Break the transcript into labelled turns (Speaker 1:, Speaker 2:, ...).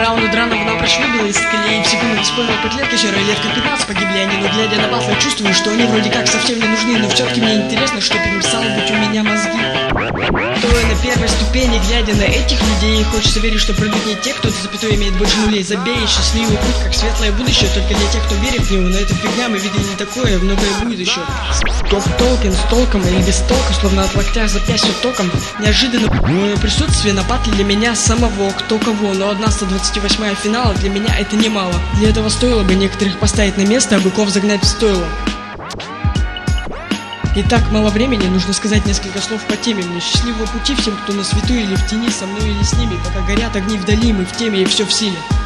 Speaker 1: раунду драного напрочь выбило из колеи. В секунду вспомнил 5 лет качера, лет как 15 погибли они. Но глядя на батлы, чувствую, что они вроде как совсем не нужны. Но все-таки мне интересно, что перемешал быть у меня мозги. Стоя на первой ступени, глядя на этих людей, хочется верить, что пройдут не те, кто за запятой имеет больше нулей. Забей, счастливый путь, как светлое будущее, только для тех, кто верит в него. Но это фигня, мы видели не такое, многое будет еще. Топ-толкин с толком или без толка, словно от локтя запястья током. Неожиданно мое присутствие на батле для меня самого, кто кого. Но одна 128-я финала для меня это немало. Для этого стоило бы некоторых поставить на место, а быков загнать в стойло. Итак, мало времени, нужно сказать несколько слов по теме. Мне счастливого пути всем, кто на свету или в тени, со мной или с ними. Пока горят огни вдали, мы в теме и все в силе.